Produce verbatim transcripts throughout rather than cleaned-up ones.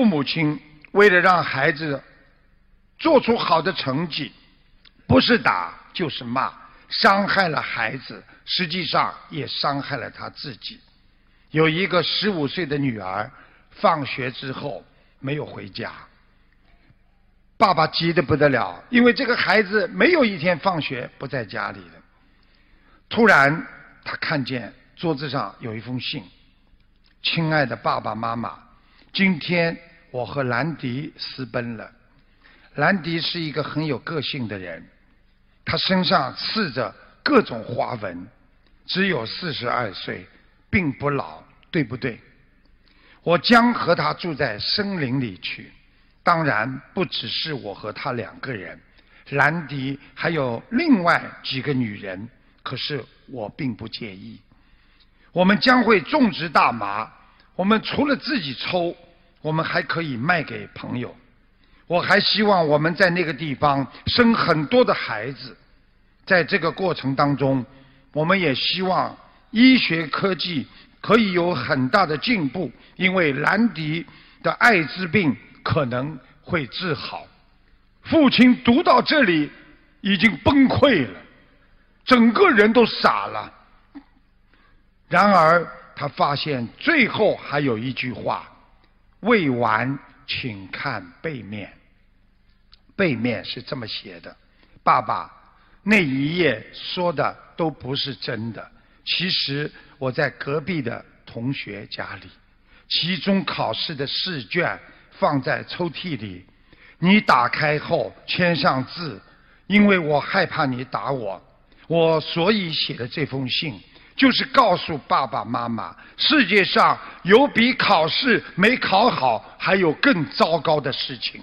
父母亲为了让孩子做出好的成绩，不是打就是骂，伤害了孩子，实际上也伤害了他自己。有一个十五岁的女儿，放学之后没有回家，爸爸急得不得了，因为这个孩子没有一天放学不在家里的。突然他看见桌子上有一封信：亲爱的爸爸妈妈，今天我和兰迪私奔了。兰迪是一个很有个性的人，他身上刺着各种花纹，只有四十二岁，并不老，对不对？我将和他住在森林里去，当然不只是我和他两个人，兰迪还有另外几个女人，可是我并不介意。我们将会种植大麻，我们除了自己抽，我们还可以卖给朋友。我还希望我们在那个地方生很多的孩子，在这个过程当中，我们也希望医学科技可以有很大的进步，因为兰迪的艾滋病可能会治好。父亲读到这里已经崩溃了，整个人都傻了。然而他发现最后还有一句话：未完请看背面。背面是这么写的：爸爸，那一页说的都不是真的，其实我在隔壁的同学家里，期中考试的试卷放在抽屉里，你打开后签上字，因为我害怕你打我，我所以写的这封信就是告诉爸爸妈妈，世界上有比考试没考好还有更糟糕的事情。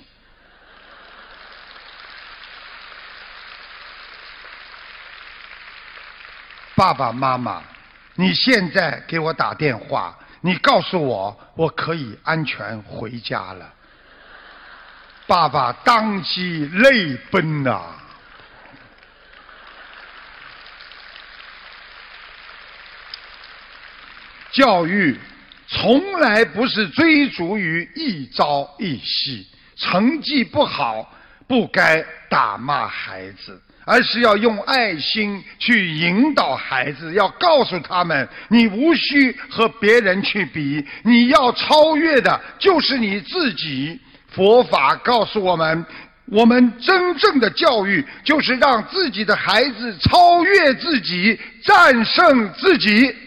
爸爸妈妈，你现在给我打电话，你告诉我我可以安全回家了。爸爸当即泪奔啊！教育从来不是追逐于一朝一夕，成绩不好不该打骂孩子，而是要用爱心去引导孩子，要告诉他们，你无需和别人去比，你要超越的就是你自己。佛法告诉我们，我们真正的教育就是让自己的孩子超越自己，战胜自己。